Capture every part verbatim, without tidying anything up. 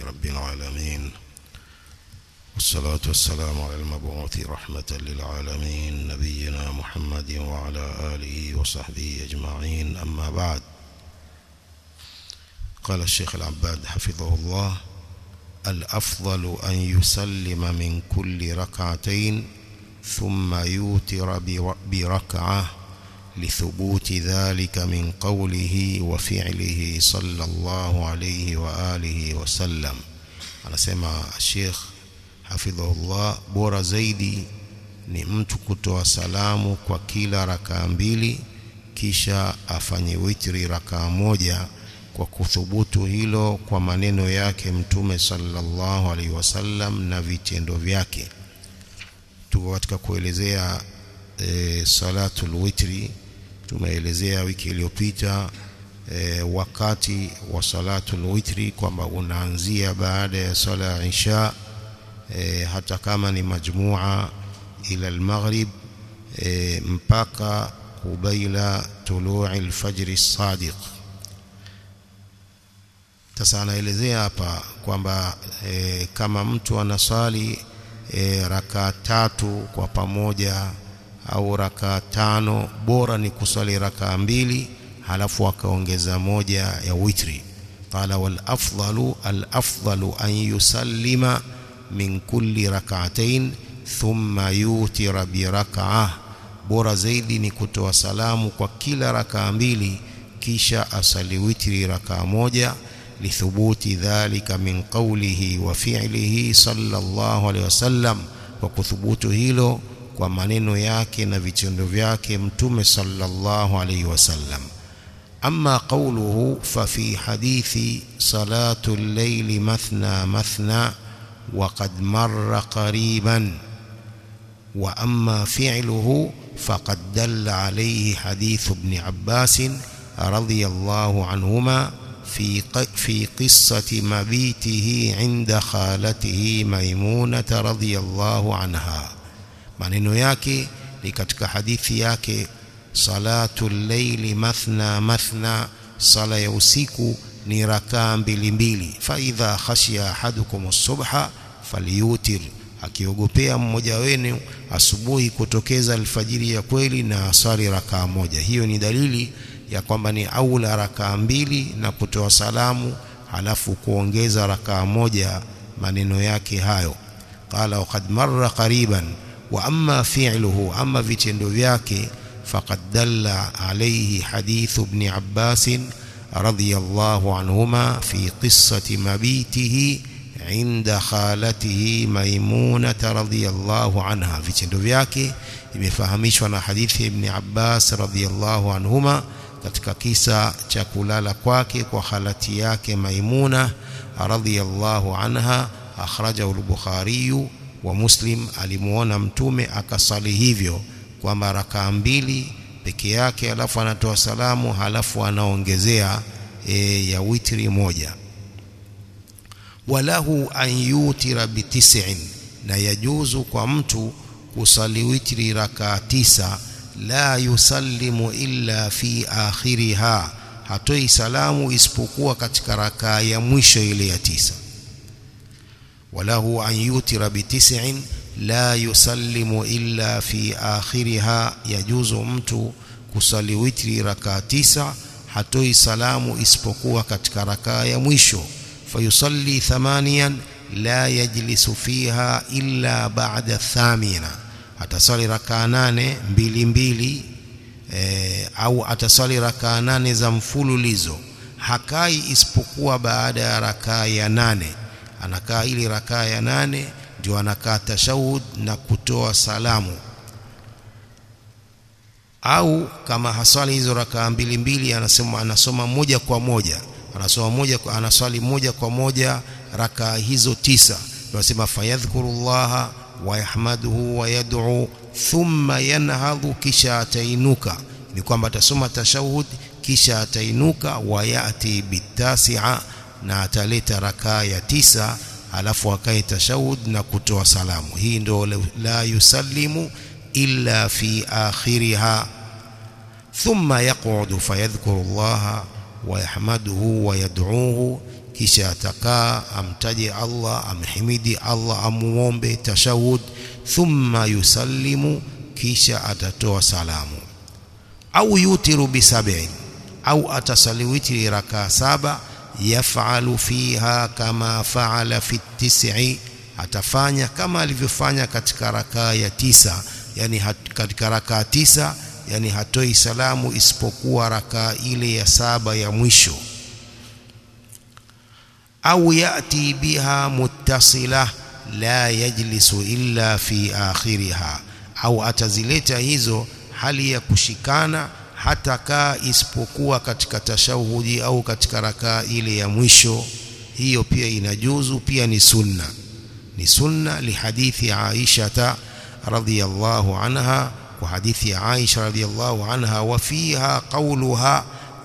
رب العالمين، والصلاة والسلام على المبعوث رحمة للعالمين نبينا محمد وعلى آله وصحبه أجمعين. أما بعد، قال الشيخ العباد حفظه الله: الأفضل أن يسلم من كل ركعتين ثم يوتر بركعة لثبوت ذلك من قوله وفعله صلى الله عليه وآله وسلم. anasema Sheikh hafidhahullah, bora zaidi ni mtu kutoa salamu kwa kila rakaa mbili kisha afanye witri rakaa moja, kwa kuthubutu hilo kwa maneno yake Mtume sallallahu alaihi wasallam na vitendo vyake. Tuko katika kuelezea e, salatul witri. Tumeelezea wiki iliyopita e, wakati wa salatul witri kwamba unaanzia baada ya sala ya isha e, hata kama ni majmua ila al-maghrib e, mpaka kubaila tulu'i al-fajr as-sadiq. Sasa anaelezea hapa kwamba e, kama mtu anasali e, rakaa tatu kwa pamoja au rakaa tano, bora ni kusali rakaa mbili halafu akaongeza moja ya witri. Qala wal afdalu al afdalu an yusallima min kulli rak'atayn thumma yutira bi rak'ah, bora zaidi ni kutoa salamu kwa kila rakaa mbili kisha asali witri rakaa moja, lithubuti dhalika min qawlihi wa fi'lihi sallallahu alaihi wasallam, kwa kuthubutu hilo kwa maneno yake na vitendo vyake Mtume sallallahu alaihi wasallam. Amma qawluhu fa fi hadithi salatu al-layli mathna mathna wa qad marra qariban, wa amma fi'luhu faqad dalla alayhi hadithu ibn Abbas radiyallahu anhuma في في قصة مبيته عند خالته ميمونة رضي الله عنها. maneno yake ni katika hadithi yake salatul layli mathna mathna, sala ya usiku ni rakaa mbili mbili. Fa idha khashiya ahadukum as-subha falyutir, akiogopea mmoja wenu asubuhi kutokeza alfajiri ya kweli na asali rakaa moja. Hiyo ni dalili ya kwamba ni aula rakaa mbili na kutoa salamu halafu kuongeza rakaa moja maneno yake hayo. Qala wa qad marra qariban wa amma fi'luhu, amma vitendo vyake faqad dalla alayhi hadithu ibn Abbas radiyallahu anhuma fi qissati mabitihi inda khalatihi Maimuna radiyallahu anha. Vitendo vyake imefahamishwa na hadithi ibn Abbas radiyallahu anhuma katika kisa cha kulala kwake kwa khalati yake Maimuna radhiyallahu anha. Akhrajahu al-Bukhari wa Muslim. Alimuona Mtume akasali hivyo kwa rakaa mbili peke yake, alafu anatoa salamu halafu anaongezea e, ya witri moja. Walahu an yutira bi tis'in, na yajuzu kwa mtu kusali witri rakaa tisa, la yusallimu illa fi akhiriha, hatoi salamu isipokuwa katika rakaa ya mwisho ile ya tisa. Walahu an yutira bi tis'in la yusallimu illa fi akhiriha, yajuzu mtu kusali witri rakaa tisa, hatoi salamu isipokuwa katika rakaa ya mwisho. Fayusalli thamaniyan la yajlisu fiha illa ba'da thamina, atasali rakaa nane mbili mbili e, au atasali rakaa nane za mfululizo, hakai isipokuwa baada ya rakaa ya nane. Anakaa ili rakaa ya nane ndio anakaa tashahud na kutoa salamu. Au kama hasali hizo rakaa mbili mbili, anasema anasoma moja kwa moja, anasoma moja kwa anasali moja kwa moja rakaa hizo tisa. Tunasema fayadhkurullaha wa yahmaduhu wa yad'u thumma yanhadhu, kisha atainuka. Ni kwamba atasoma tashahud kisha atainuka, wa yati bitasi'a, na ataleta rakaa ya tisa alafu akae tashahud na kutoa salamu. Hii ndio la yusallimu illa fi akhiriha. Thumma yaqudu fayadhkurullaha wa yahmaduhu wa yad'uhu, kisha atakaa amtaje Allah, amhimidi Allah, amuombe tashahud, thumma yusallimu, kisha atatoa salamu. Au yutiru bisab'in, au atasali witri raka saba, yaf'alu fiha kama fa'ala fi tis'i, atafanya kama alivyofanya katika raka ya tisa, yani hat, katika raka tisa yani hatoi salamu isipokuwa raka ile ya saba ya mwisho. Au yati biha muttasila la yajlisu illa fi akhiriha, au atazileta hizo hali ya kushikana hata kaa isipokuwa katika tashahudi au katika raka ile ya mwisho. Hiyo pia inajuzu, pia ni sunna, ni sunna lihadithi Aisha radhiyallahu anha, wa hadithi Aisha radhiyallahu anha, wa fiha qawluha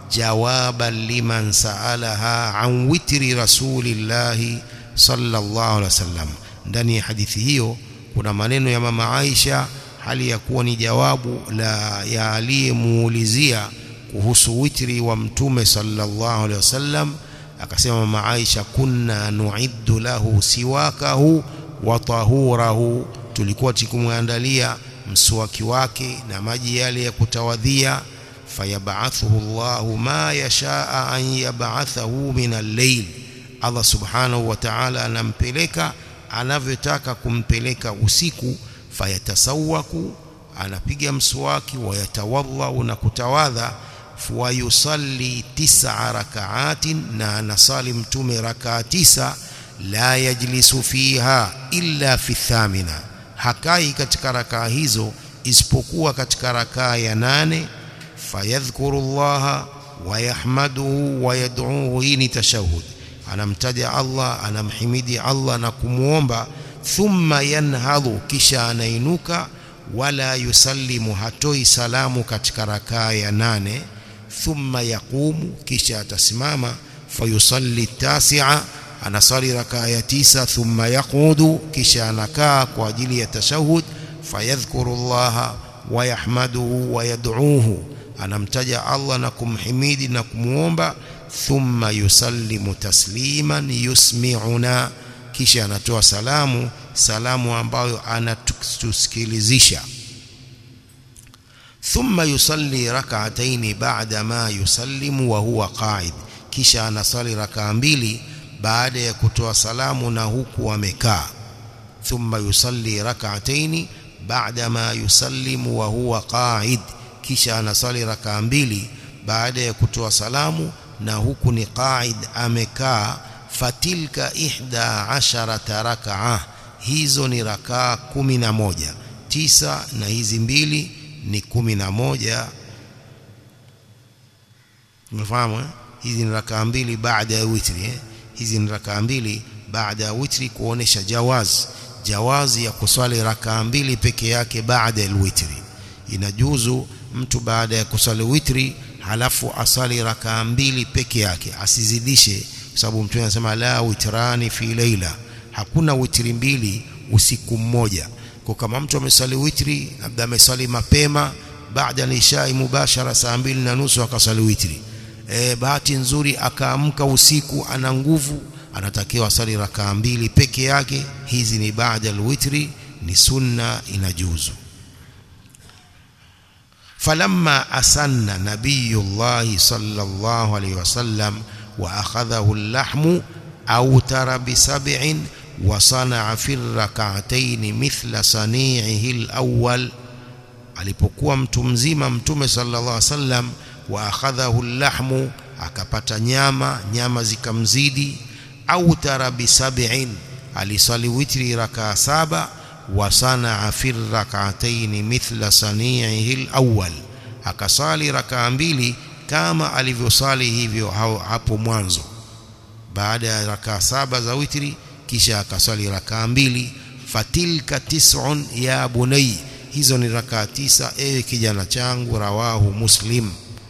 jawaban liman saalaha an witri rasulillahi sallallahu alaihi wasallam. Ndani ya hadithi hiyo kuna maneno ya mama Aisha hali ya kuwa ni jawabu la ya aliyemuulizia kuhusu witri wa mtume sallallahu alaihi wasallam. Akasema mama Aisha, kunna nu'iddu lahu siwakahu wa tahurahu, tulikuwa tukumwandalia mswaki wake na maji yale ya kutawadhia. Fayab'athuhu Allahu ma yashaa an yab'athahu min al-layl, Allah subhanahu wa ta'ala anampeleka anavyotaka kumpeleka usiku. Fayatasawaku, anapiga mswaki, wayatawadha na kutawadha. Wa yusalli tis'a rak'atin, na anasali mtume rakaa tisa. La yajlisu fiha illa fi thamina, hakai katika rakaa hizo isipokuwa katika rakaa ya nane. Fayadhkuru Allaha wa yahmaduhu wa yad'uhu, hii ni tashahud, anamtaja Allah, anamhimidi Allah na kumuomba. Thumma yanhadhu, kisha anainuka. Wala yusallimu, hatoi salamu katika rakaa ya nane. Thumma yaqumu, kisha atasimama. Fayusalli tasi'a, anasali rakaa ya tisa. Thumma yaqudu, kisha anakaa kwa ajili ya tashahud. Fayadhkuru Allaha wa yahmaduhu wa yad'uhu, anamtaja Allah na kumhimidi na kumuomba. Thumma yusallimu tasliman yusmi'una, kisha anatoa salamu, salamu ambayo anatusikilizisha. Thumma yusalli rak'atayn ba'da ma yusallimu wa huwa qa'id, kisha anasali rakaa mbili baada ya kutoa salamu na huku amekaa. Thumma yusalli rak'atayn ba'da ma yusallimu wa huwa qa'id, kisha anasali rakaa mbili baada ya kutoa salamu na huku ni qa'id, amekaa. Fatilka ihda asharata rak'a, hizo ni rakaa kumi na moja. Tisa na hizi mbili ni kumi na moja. Umefahamu eh? Hizi ni rakaa mbili baada ya witri eh? Hizi ni rakaa mbili baada ya witri, kuonesha jawaz jawazi ya kuswali rakaa mbili peke yake baada ya witri. Inajuzu mtu baada ya kuswali witri halafu asali rakaa mbili peke yake, asizidishe, kwa sababu mtume anasema la witrani fi laila, hakuna witri mbili usiku mmoja. Kwa kama mtu amesali witri, labda amesali mapema baada ya isha mubashara saa mbili na nusu akasali witri, e, bahati nzuri akaamka usiku ana nguvu, anatakiwa asali rakaa mbili peke yake. Hizi ni baada ya witri, ni sunna, inajuzu. Falamma asanna nabiyullah sallallahu alayhi wasallam wa akhadhahu al-lahmu awtara bi sab'in wa sana'a fi rak'atayn mithla sani'ihi al-awwal. Alipokuwa mtu mzima mtume sallallahu alayhi wasallam, wa akhadhahu al-lahmu, akapata nyama, nyama zikamzidi. Awtara bi sab'in, alisali witri rakaa saba. Wa sana'a fi rak'atayn mithla sani'ihi al-awwal, akasali rakaa mbili kama alivyosali hivyo hapo mwanzo baada ya rakaa saba za witri, kisha akasali rakaa mbili. Fatilka tis'un ya bunay, hizo ni rakaa tisa ewe kijana changu. Rawahu Muslim.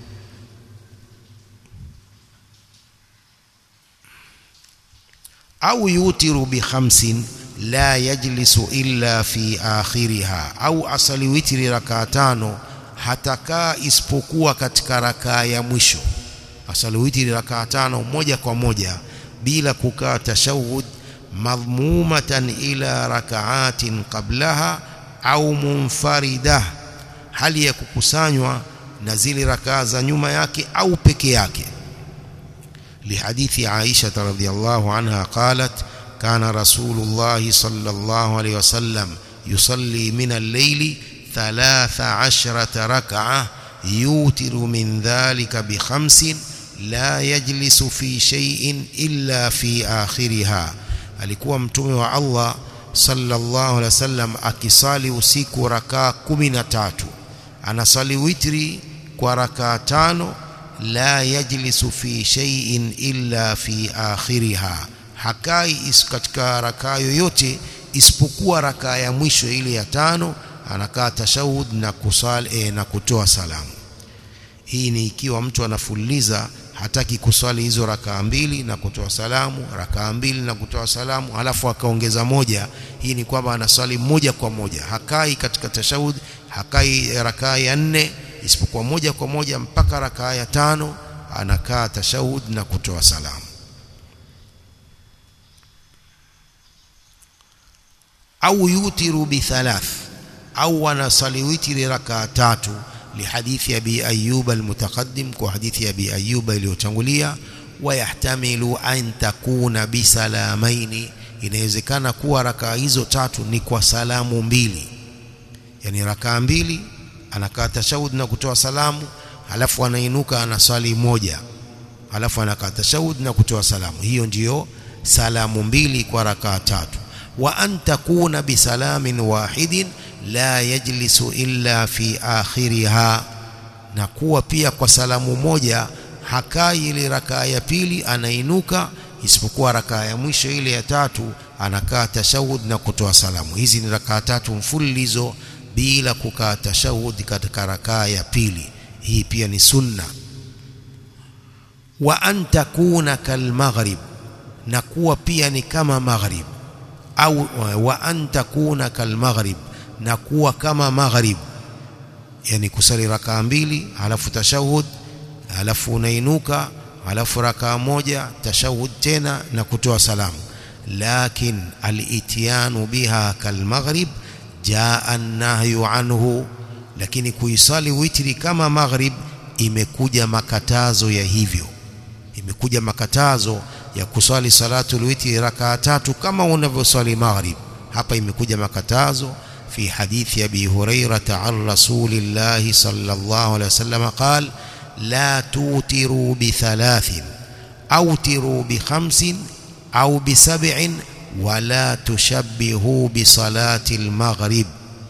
Au yutiru bi khamsin la yajlisu illa fi akhiriha, au asali witri rakaa tano hatakaa isipokuwa katika rakaa ya mwisho. Asali witri rakaa tano moja kwa moja bila kukaa tashahud, madhmumatan ila rak'atin qablaha au munfarida, hali ya kukusanywa na zile rakaa za nyuma yake au peke yake. Lihadithi Aisha radhiyallahu anha qalat kana Rasulullah sallallahu alayhi wasallam yusalli min al-layli thalatha ashrata rak'ah yutiru min dhalika bi khamsin la yajlisu fi shay'in illa fi akhiriha. Alikuwa mtume wa Allah sallallahu alaihi wasallam akisali usiku rakaa kumi na tatu, anasali witri kwa rakaa tano, la yajlisu fi shay'in illa fi akhiriha, hakai katika rakaa yoyote isipokuwa rakaa ya mwisho ile ya tano, anakaa tashahud na kusali e, na kutoa salamu. Hii ni ikiwa mtu anafululiza, hataki kuswali hizo rakaa mbili na kutoa salamu, rakaa mbili na kutoa salamu halafu akaongeza moja. Hii ni kwamba anaswali moja kwa moja, hakai katika tashahud, hakai rakaa ya nne, isipokuwa moja kwa moja mpaka rakaa ya tano anakaa tashahud na kutoa salamu. Au yutiru bi thalath, au anasali witri rakaa tatu, لحديث أبي أيوب المتقدم وحديث أبي أيوب iliyotangulia. ويحتمل أن تكون بسلامين, inawezekana kuwa rakaa hizo tatu ni kwa salamu mbili, yani rakaa mbili anakaa tashahud na kutoa salamu, halafu anainuka anasali moja, halafu anakaa tashahud na kutoa salamu. Hiyo ndiyo salamu mbili kwa rakaa tatu. Wa an takuna bisalamin wahidin la yajlisu illa fi akhiriha, na kuwa pia kwa salamu moja hakai ile rakaa ya pili anainuka, isipokuwa rakaa ya mwisho ile ya tatu anakaa tashahud na kutoa salamu. Hizi ni rakaa tatu mfululizo bila kukaa tashahud katika rakaa ya pili. Hii pia ni sunna. Wa an takuna kal maghrib, na kuwa pia ni kama maghrib, au wa an takuna kal maghrib, na kuwa kama maghrib, yani kusali rakaa mbili halafu tashahud, halafu unainuka, halafu rakaa moja tashahud tena na kutoa salamu. Lakin al-ityanu biha kal maghrib jaa an-nahyu anhu, lakini kuisali witri kama maghrib imekuja makatazo ya hivyo. Imekuja makatazo ya kusali salatul witri rakaa tatu kama unavyosali maghrib. Hapa imekuja makatazo في حديث أبي هريرة عن رسول الله صلى الله عليه وسلم قال لا توتروا بثلاث أوتروا بخمس أو بسبع ولا تشبهوا بصلاة المغرب.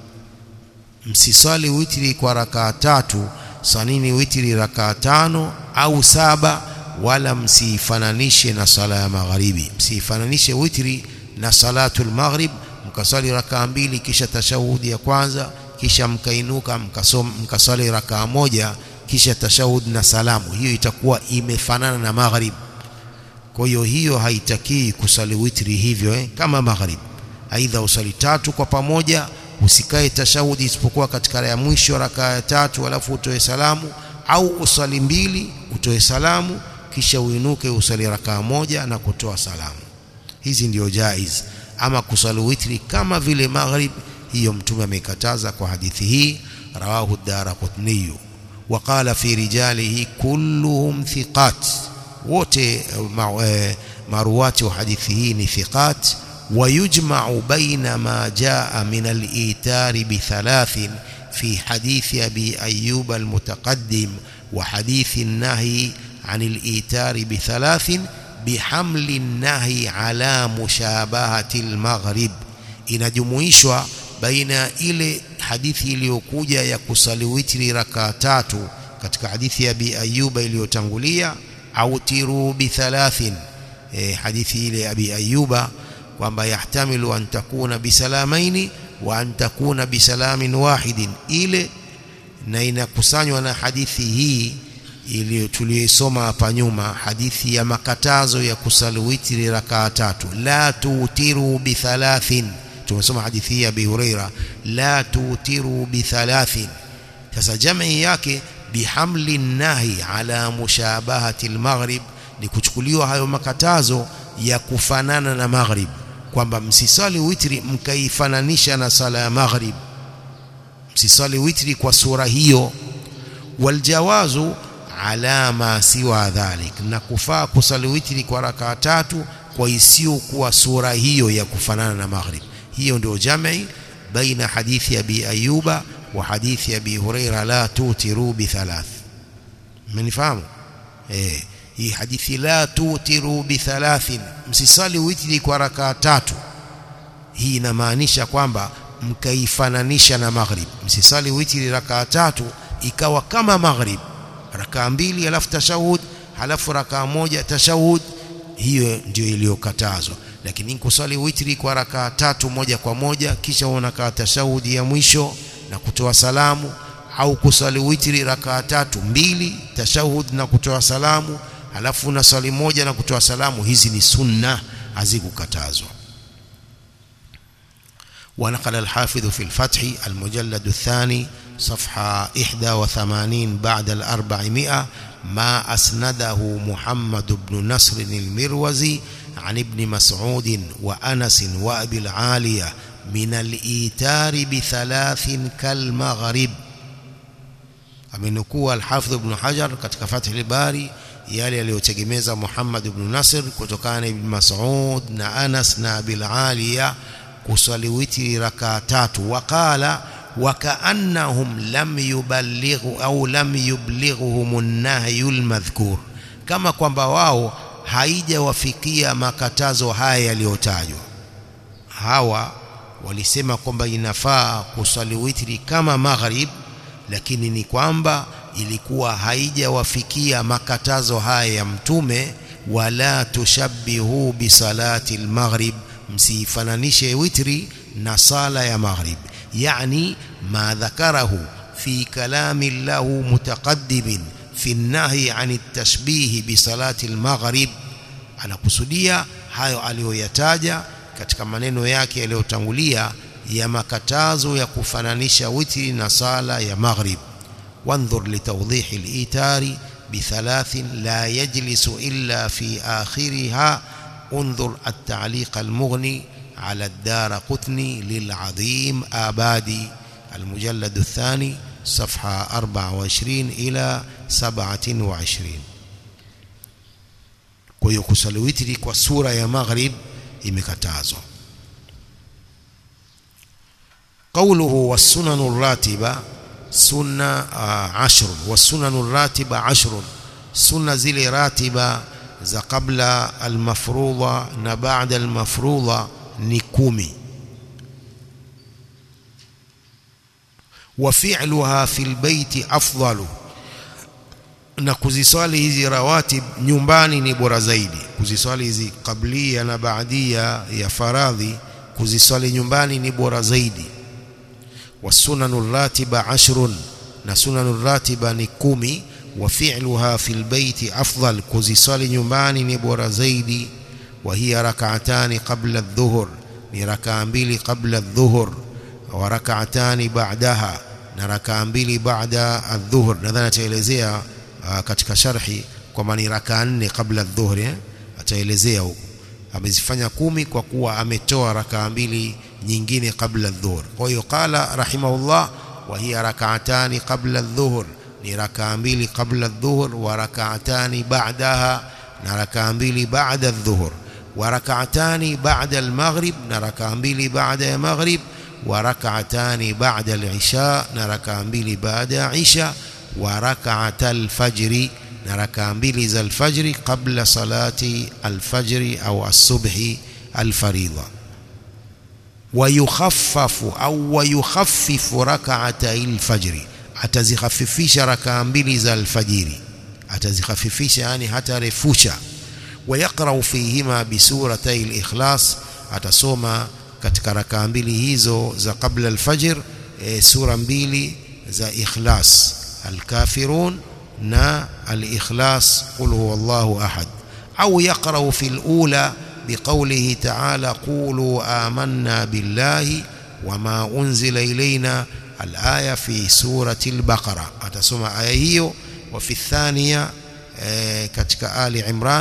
msisali witri kwa rakaa tatu, sanini witri rakaa tano au saba, wala msifananishe na sala ya magharibi. Msifananishe witri na salatul maghrib, mkasali rakaa mbili kisha tashahudi ya kwanza, kisha mkainuka mkasoma mkasali rakaa moja kisha tashahud na salamu. Hiyo itakuwa imefanana na maghrib. Kwa hiyo hiyo haitaki kusali witri hivyo eh, kama maghrib. Aidha usali tatu kwa pamoja, usikae tashahudi isipokuwa katika ya mwisho rakaa ya tatu alafu utoe salamu, au usali mbili utoe salamu kisha uinuke usali rakaa moja na kutoa salamu. Hizi ndio jaiz. Ama kusali witri kama vile maghrib, hiyo mtume amekataza kwa hadithi hii. Rawahu ad-Daraqutni wa qala fi rijalihi kulluhum thiqat, wote maruwati wa hadithi hii ni thiqat. Wa yujma'u baina ma jaa min al-itari bi thalathin fi hadithi Abi Ayyub al-Mutaqaddim wa hadithi an-nahy 'an al-itari bi thalathin bihamli nahi ala mushabahati al-maghrib. Inajumuishwa baina ile hadithi iliyokuja ya kusali witri rakaa tatu katika hadithi ya Abi Ayyuba iliyotangulia, au tiru bi thalathin, e, hadithi ile ya Abi Ayyuba kwamba yahtamilu an takuna bisalamaini wa an takuna bisalamin wahidin, ile na inakusanywa na hadithi hii ili tuliyosoma hapa nyuma, hadithi ya makatazo ya kusali witri rakaa tatu, la tutiru bi thalathin. Tumesoma hadithi ya Abi Huraira, la tutiru bi thalathin. Sasa jamii yake bihamli nahi ala mushabahati al-maghrib, ni kuchukuliwa hayo makatazo ya kufanana na maghrib, kwamba msisali witri mkaifananisha na sala ya maghrib, msisali witri kwa sura hiyo. Waljawazu ala ma siwa dhalik, na kufaa kusali witri kwa rakaa tatu kwa isiyo kuwa sura hiyo ya kufanana na maghrib. Hiyo ndio jamii baina hadithi Abi Ayyuba wa hadithi Abi Huraira la tutiru bi thalath. Mmenifahamu? Eh, hii hadithi la tutiru bi thalathin, msisali witri kwa rakaa tatu, hii inamaanisha kwamba mkaifananisha na maghrib. Msisali witri rakaa tatu ikawa kama maghrib, rakaa mbili alafu tashahud, halafu rakaa moja tashahud, hiyo ndio iliyokatazwa. Lakini kusali witri kwa rakaa tatu moja kwa moja kisha unakaa tashahudi ya mwisho na kutoa salamu, au kusali witri rakaa tatu mbili tashahud na kutoa salamu, halafu na swali moja na kutoa salamu, hizi ni sunna, hazikukatazwa. ونقل الحافظ في الفتح المجلد الثاني صفحة إحدى وثمانين بعد الأربعمائة ما أسنده محمد بن نصر المروزي عن ابن مسعود وأنس وأبي العالية من الإيتار بثلاث كالمغرب. amenukua al-Hafidh ibn Hajar katika Fath al-Bari yale aliyotegemeza Muhammad ibn Nasr kutokana na Ibn Mas'ud na Anas na Abil Aliya kusali witri rakaa tatu. Waqala wakaannahum lam yuballighu au lam yublighuhum an-nahyu al-madhkur, kama kwamba wao haijawafikia makatazo haya yaliyotajwa. Hawa walisema kwamba inafaa kusali witri kama maghrib, lakini ni kwamba ilikuwa haijawafikia makatazo haya ya mtume. Wala tushabbihu bi salati al-maghrib, msifananishe witri na sala ya maghrib. Yani ma dhakarahu fi kalami lahu mutaqaddim fi an-nahy an at-tashbih bi salati al-maghrib, anakusudia hayo aliyoyataja katika maneno yake yaliyotangulia ya makatazo ya kufananisha witri na sala ya maghrib. Wanzur li tawdih al-itari bi thalathin la yajlisu illa fi akhiriha. انظر التعليق المغني على الدارقطني للعظيم آبادي المجلد الثاني صفحة أربعة وعشرين إلى سبعة وعشرين. kwa hiyo kusali witri kwa sura ya maghrib imekatazwa. Qawluhu was-sunanu ratiba sunna ashr was-sunanu ratiba ashr, sunna zile ratiba za kabla al-mafruḍa na ba'da al-mafruḍa ni kumi. wa fi'luha fil baiti afdalu, na kuziswali hizi rawatib nyumbani ni bora zaidi. Kuziswali hizi qablia na baadia ya faradhi, kuziswali nyumbani ni bora zaidi. wasunanu ratiba ashrun, na sunanu ratiba ni kumi. wa fi'luha fil baiti afdal, kuziswali nyumbani ni bora zaidi. wa hiya rak'atani qabla adh-dhuhr, ni rak'a mbili qabla adh-dhuhr. wa rak'atani ba'daha, na rak'a mbili ba'da adh-dhuhr. nadhani ataelezea katika sharhi kwamba ni rak'a nne kabla adh-dhuhr, eh? ataelezea huko amezifanya kumi kwa kuwa ametoa rak'a mbili nyingine kabla adh-dhuhr. kwa hiyo qala rahimahullah wa hiya rak'atani qabla adh-dhuhr, ni rak'a mbili kabla adh-dhuhr. wa rak'atani ba'daha, na rak'a mbili ba'da adh-dhuhr. wa rak'atani ba'da al-maghrib, na rak'a mbili ba'da al-maghrib. wa rak'atani ba'da al-isha, na rak'a mbili ba'da isha. wa rak'ata al-fajr, na rak'a mbili za al-fajr qabla salati al-fajr au as-subhi al-faridha. wa yukhaffafu au wa yukhaffifu rak'atay al-fajr, atazikhafifisha rak'a mbili za al-fajiri, atazikhafifisha yani hata refusha. wa yaqra'u fihima bi suratay al-ikhlas, atasoma katika rak'a mbili hizo za qabla al-fajr e, sura mbili za ikhlas, al-kafirun na al-ikhlas, qul huwallahu ahad. au yaqra'u fil ula biqawlihi ta'ala qulu amanna billahi wama unzila ilayna, al-aya fi surati al-baqara, atasoma aya hiyo. wa fi thaniya e, katika ali imran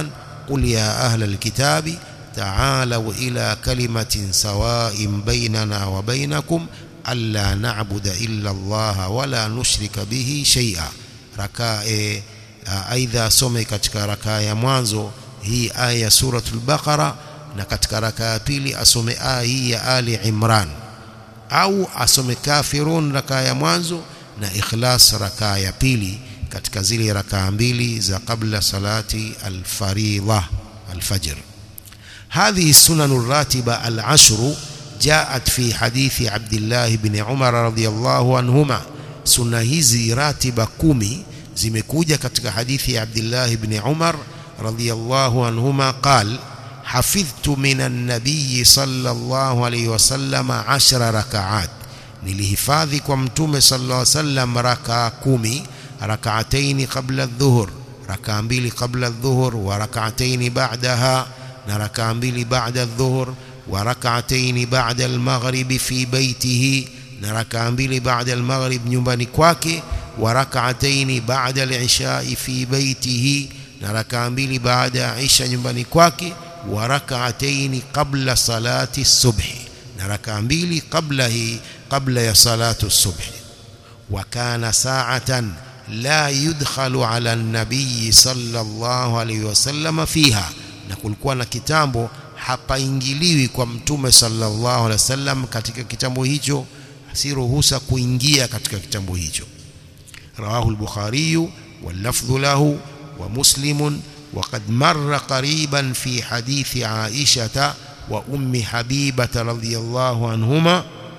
qul ya ahla alkitabi ta'alu ila kalimatin sawa'in bainana wa bainakum alla na'budu illa Allah wa la nushrika bihi shay'a. Raka e, aidha some katika raka ya mwanzo hii aya ya suratul Baqara, na katika raka ya pili asome aya hii ya Ali Imran, au asome Kafirun raka ya mwanzo na Ikhlas raka ya pili katika zile raka mbili za kabla salati al-faridha al-fajr. هذه السنن الراتبة العشر جاءت في حديث عبد الله بن عمر رضي الله عنهما. سنة hizi ratiba kumi zimekuja katika hadithi ya Abdullah ibn Umar radhiyallahu anhuma قال حفظت من النبي صلى الله عليه وسلم عشر ركعات. nilihifadhi kwa mtume sallallahu alayhi wasallam raka kumi, rak'atayn qabla adh-dhuhr, raka mbili qabla adh-dhuhr, wa rak'atayn ba'daha, na raka mbili ba'da adh-dhuhr, wa rak'atayn ba'da al-maghrib fi baytihi, na raka mbili ba'da al-maghrib nyumbani kwake, wa rak'atayn ba'da al-isha fi baytihi, na raka mbili ba'da isha nyumbani kwake, wa rak'atayn qabla salati as-subh, na raka mbili qabla hi qabla ya salatu as-subh. Wa kana sa'atan la yudkhalu ala an-nabiy sallallahu alayhi wasallam fiha, na kulikuwa na kitambo hapaingiliwi kwa mtume sallallahu alayhi wasallam katika kitambo hicho, si ruhusa kuingia katika kitambo hicho. Rawahu al-Bukhari wal lafdhu lahu wa Muslim وقد مر قريبا في حديث عائشة وأم حبيبة رضي الله عنهما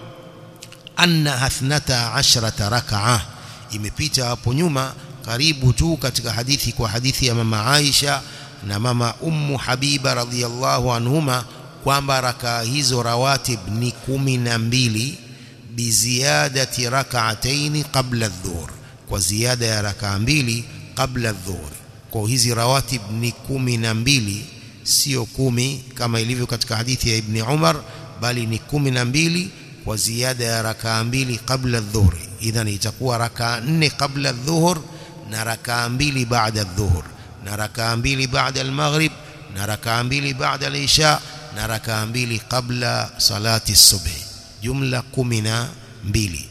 أنها اثنتا عشرة ركعة. imepita hapo nyuma karibu tu katika hadithi kwa hadithi ya mama Aisha na mama Ummu Habiba radhiyallahu anhuma kwamba raka hizo rawatib ni kumi na mbili biziadati rak'atayn qabla adh-dhuhr, kwa ziada ya raka mbili kabla adh-dhuhr. Kwa hizi rawatib ni kumi na mbili, sio kumi kama ilivyo katika hadithi ya Ibn Umar, bali ni kumi na mbili kwa ziada ya raka mbili kabla adh-dhuhr. Idhan itakuwa raka nne kabla adh-dhuhr na raka mbili baada adh-dhuhr, na raka mbili baada al-maghrib, na raka mbili baada al-isha, na raka mbili kabla salati as-subh, jumla kumi na mbili.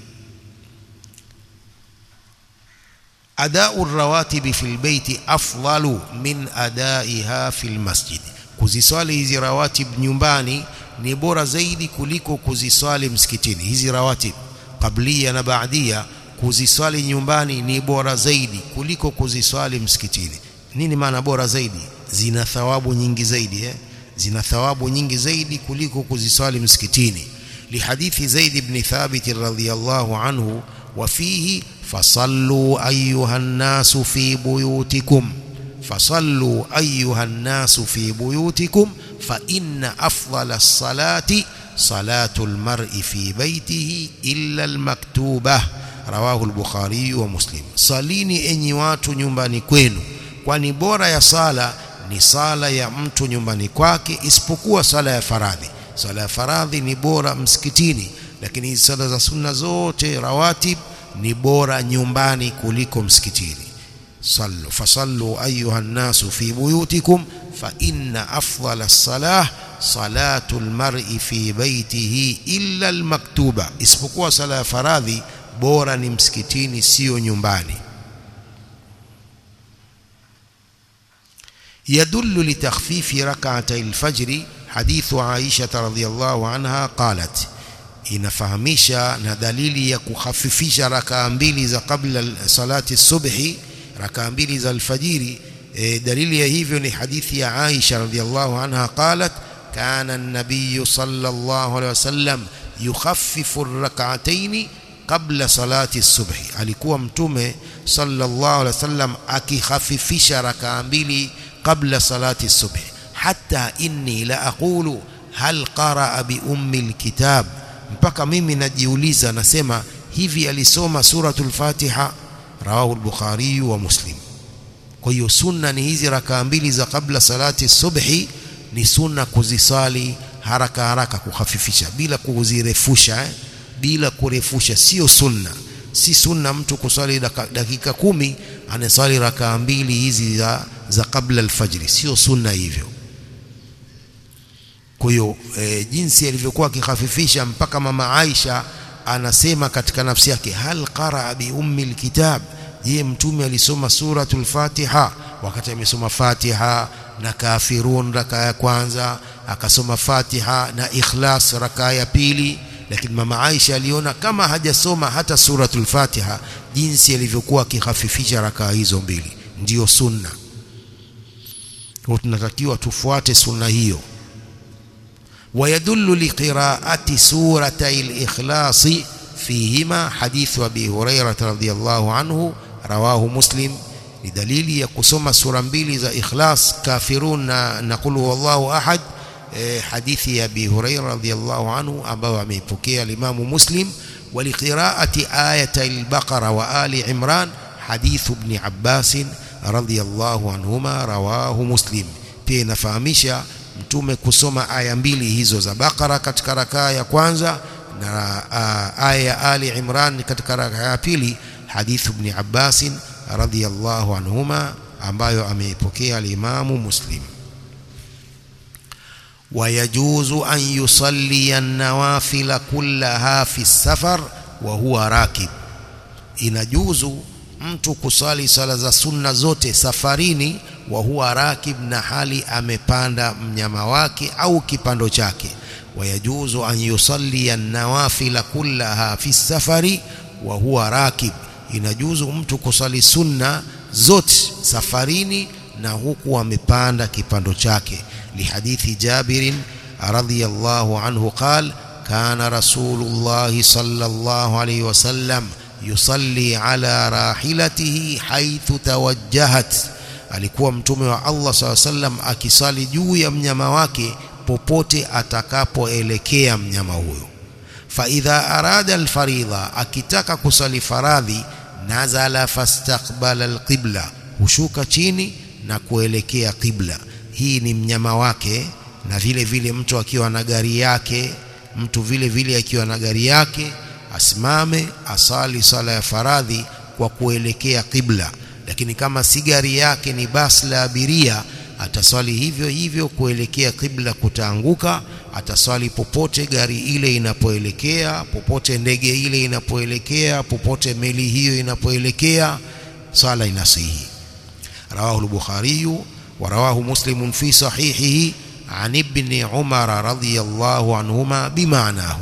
أداء الرواتب في البيت أفضل من أدائها في المسجد. kuziswali hizi rawatib nyumbani ni bora zaidi kuliko kuziswali msikitini. Hizi rawatib qablia na baadia kuziswali nyumbani ni bora zaidi kuliko kuziswali msikitini. Nini maana bora zaidi? Zina thawabu nyingi zaidi eh? Zina thawabu nyingi zaidi kuliko kuziswali msikitini. Lihadithi Zaid ibn Thabit radhiyallahu anhu wa fihi فصلوا أيها الناس في بيوتكم فصلوا أيها الناس في بيوتكم فإن أفضل الصلاة صلاة المرء في بيته إلا المكتوبة. رواه البخاري ومسلم. صليني enyi watu nyumbani kwenu, kwani bora ya sala ni sala ya mtu nyumbani kwake isipokuwa sala ya faradhi. Sala ya faradhi ni bora msikitini, lakini sala za sunna zote rawatib ni bora nyumbani kuliko msikitini. Sallu fasallu ayuha an-nasu fi buyutikum fa inna afdhala as-salah salatu al-mar'i fi baytihi illa al-maktuba, isipokuwa sala ya faradhi bora ni msikitini, sio nyumbani. Yadullu li takhfifi rak'atay al-fajr hadithu Aisha radhiyallahu anha qalat, inafahamisha na dalili ya kukhafifisha raka mbili za kabla salati subhi, raka mbili za alfajiri. E, dalili ya hivyo ni hadithi ya Aisha radhiyallahu anha qalat kana an-nabiy sallallahu alayhi wasallam yukhaffifu ar-rak'atayn qabla salati subhi. Alikuwa mtume sallallahu alayhi wasallam akikhafifisha raka mbili kabla salati subhi, hatta inni la aqulu hal qaraa bi ummi al-kitab, mpaka mimi najiuliza nasema hivi alisoma suratul Fatiha. Rawahu al-Bukhari wa Muslim. Kwa hiyo sunna ni hizi raka mbili za kabla salati subhi, ni sunna kuzisali haraka haraka, kukhafifisha bila kuzirefusha eh? bila kurefusha, sio sunna. Si sunna mtu kusali dakika kumi anasali raka mbili hizi za za kabla alfajri, sio sunna hivyo. Kwa hiyo e, jinsi alivyokuwa akikhafifisha mpaka mama Aisha anasema katika nafsi yake, hal qaraa bi ummi alkitab, je, mtume alisoma suratul Fatiha? Wakati amesoma Fatiha na Kafirun raka ya kwanza, akasoma Fatiha na Ikhlas raka ya pili, lakini mama Aisha aliona kama hajasoma hata suratul Fatiha, jinsi alivyokuwa akikhafifisha raka hizo mbili ndiyo sunna. Kwa tunatakiwa tufuate sunna hiyo. ويدل لقراءة سورتي الإخلاص فيهما حديث أبي هريرة رضي الله عنه رواه مسلم. لدليل يقسم سورة mbili za إخلاص كافرون نقول هو الله أحد حديث أبي هريرة رضي الله عنه ambao ameipokea الإمام مسلم. ولقراءة آية البقرة وآل عمران حديث ابن عباس رضي الله عنهما رواه مسلم. pia inafahamisha mtume kusoma aya mbili hizo za Bakara katika rakaa ya kwanza na aya ya Ali Imran katika rakaa ya pili, hadithu ibn Abbas radhiyallahu anhuma ambayo ameipokea al-Imamu Muslim. Wayajuzu an yusalli an-nawafil kullaha fi safar wa huwa rakib, inajuzu mtu kusali sala za sunna zote safarini, wa huwa rakib, na hali amepanda mnyama wake au kipando chake. Wayajuzu an yusalli an-nawafil kullaha fi safari wa huwa rakib, inajuzu mtu kusali sunna zote safarini na huku amepanda kipando chake. Lihadithi Jabir radhiyallahu anhu qala kana Rasulullah sallallahu alayhi wasallam yusalli ala rahilatihi haythu tawajjahat, alikuwa mtume wa Allah sallallahu alayhi wasallam akisali juu ya mnyama wake popote atakapoelekea mnyama huyo. Fa idha arada alfaridha, akitaka kusali faradhi, nazala fastaqbala alqibla, hushuka chini na kuelekea qibla. Hii ni mnyama wake, na vile vile mtu akiwa na gari yake, mtu vile vile akiwa na gari yake asimame asali sala ya faradhi kwa kuelekea qibla. Lakini kama si gari yake, ni basi la abiria, ataswali hivyo hivyo kuelekea qibla kutaanguka. Ataswali popote gari ile inapoelekea, popote ndege ile inapoelekea, popote meli hiyo inapoelekea, sala inasihi. Rawahu al-Bukhari wa rawahu Muslim fi sahihihi an ibn Umar radhiyallahu anhuma bima'nahu.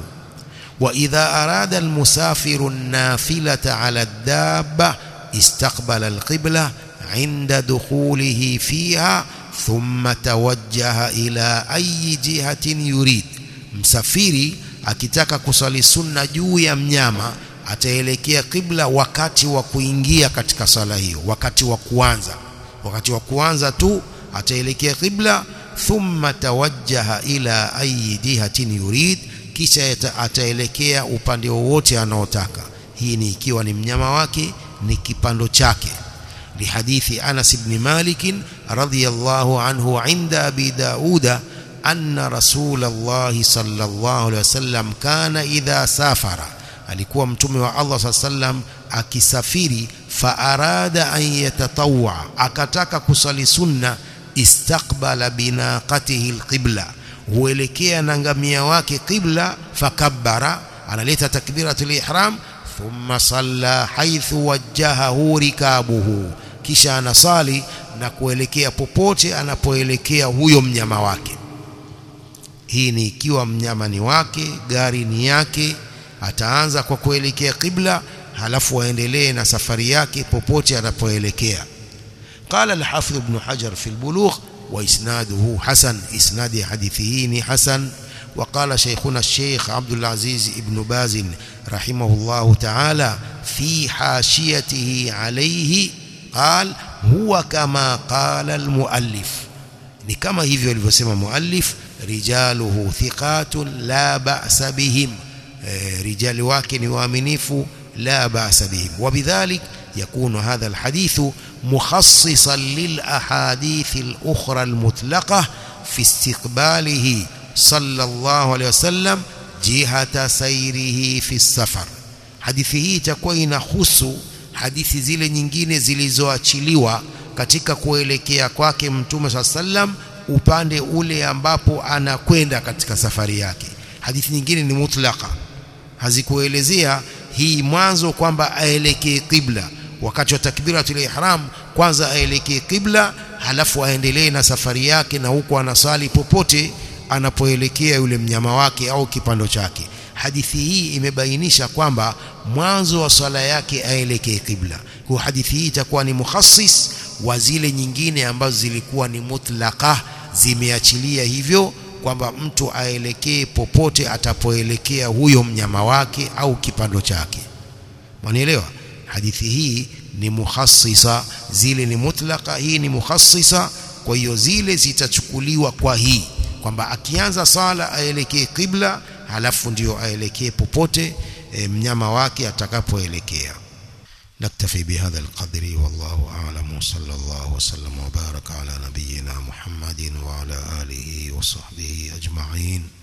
Wa idha arada al-musafiru an-nafilata 'ala ad-dabba استقبل القبلة عند دخوله فيها ثم توجه إلى أي جهة يريد. Msafiri akitaka kusali sunna juu ya mnyama ataelekea qibla wakati wa kuingia katika sala hiyo, wakati wa kuanza wakati wa kuanza tu ataelekea qibla. Thumma tawajjaha ila ayi jihatin yurid, kisha ataelekea upande wowote anaotaka. Hii ni ikiwa ni mnyama wake, ni kipando chake. Lihadithi Anas ibn Malik radhiyallahu anhu inda Abi Dauda anna Rasulullah sallallahu alaihi wasallam kana idha safara, alikuwa mtume wa Allah sallallahu alaihi wasallam akisafiri, fa arada an yatatawwa, akataka kusali sunna, istaqbala binaqatihi alqibla, huelekea na ngamia wake qibla, fakabbara, analeta takbiratul ihram, thumma salla haithu wajjahahu rikabuhu, kisha anasali na kuelekea popote anapoelekea huyo mnyama wake. Hii ni ikiwa mnyama ni wake, gari ni yake, ataanza kwa kuelekea qibla, halafu aendelee na safari yake popote anapoelekea. Qala al-Hafidh Ibn Hajar fi al-Bulugh wa isnaduhu hasan, isnadi hadithi ni hasan. وقال شيخنا الشيخ عبد العزيز ابن باز رحمه الله تعالى في حاشيته عليه قال هو كما قال المؤلف, ni kama hivyo alivyosema muallif, rijaluhu thiqatun la ba'sa bihim, rijali wake ni waaminifu, la ba'sa bihim. وبذلك يكون هذا الحديث مخصصا للأحاديث الأخرى المطلقة في استقباله صلى الله عليه وسلم جهة سيره في السفر. hadithi hii itakuwa inahusu hadithi zile nyingine zilizoachiliwa katika kuelekea kwake Mtume sallam upande ule ambapo anakwenda katika safari yake. Hadithi nyingine ni mutlaka, hazikuelezea hii mwanzo kwamba aelekee qibla wakati wa takbiratul ihram, kwanza aelekee qibla halafu aendelee na safari yake, na huko anasali popote anapoelekea yule mnyama wake au kipando chake. Hadithi hii imebainisha kwamba mwanzo wa swala yake aelekee qibla. Kwa hadithi hii itakuwa ni mukhassis wa zile nyingine ambazo zilikuwa ni mutlaka, zimeachilia hivyo kwamba mtu aelekee popote atapoelekea huyo mnyama wake au kipando chake. Mwanielewa? Hadithi hii ni mukhassisa, zile ni mutlaka, hii ni mukhassisa. Kwa hiyo zile zitachukuliwa kwa hii kwamba akianza sala aelekee qibla halafu ndio aelekee popote e, mnyama wake atakapoelekea. نكتفي بهذا القدر والله أعلم. صلى الله وسلم وبارك على نبينا محمد وعلى آله وصحبه أجمعين.